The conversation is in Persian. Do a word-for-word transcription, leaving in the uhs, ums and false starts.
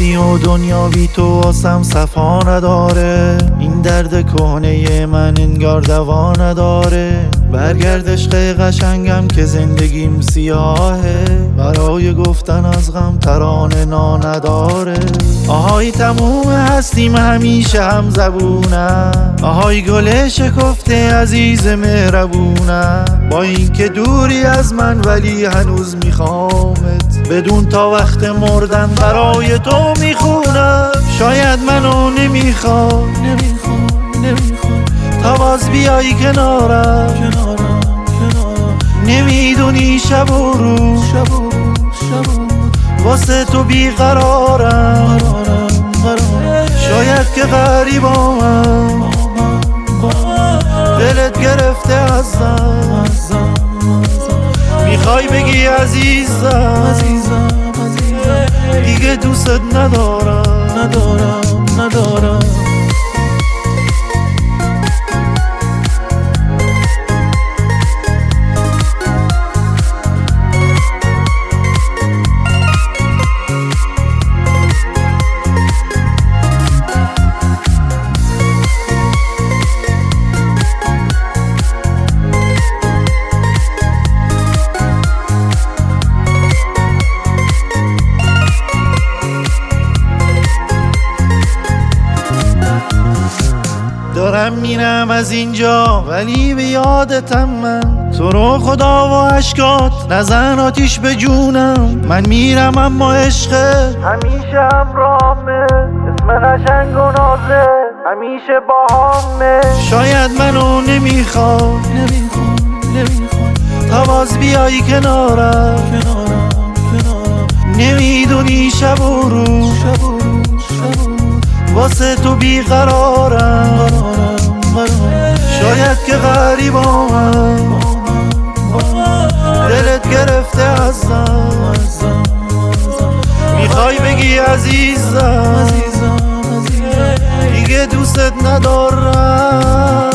میدونی و دنیا بی تو واسم صفا نداره. این درد کهنه من انگار دوا نداره. برگرد عشق قشنگم که زندگیم سیاهه. برای گفتن از غم ترانه نا نداره. آهای تموم هستیم همیشه هم زبونم. آهای گل شکفته عزیز مهربونم. با این که دوری از من ولی هنوز میخوامت. بدون تا وقت مردن برای تو میخونم. شاید منو نمیخوای تا باز بیایی کنارم. نمیدونی شب و روز واسه تو بیقرارم. شاید که غریبم دلت گرفته ازم. میخوای بگی عزیزم دیگه دوست ندارم ندارم ندارم. دارم میرم از اینجا ولی به یادتم من. تو رو خدا و عشقات نزن آتیش به جونم. من میرم اما عشقت همیشه همراهمه. اسم قشنگ و نازه همیشه باهامه. شاید منو نمیخوای تا باز بیایی کنارم. نمیدونی شب و روز واسه تو بیقرارم. شاید که غریبم دلت گرفته ازم. میخوای بگی عزیزم دیگه دوست ندارم.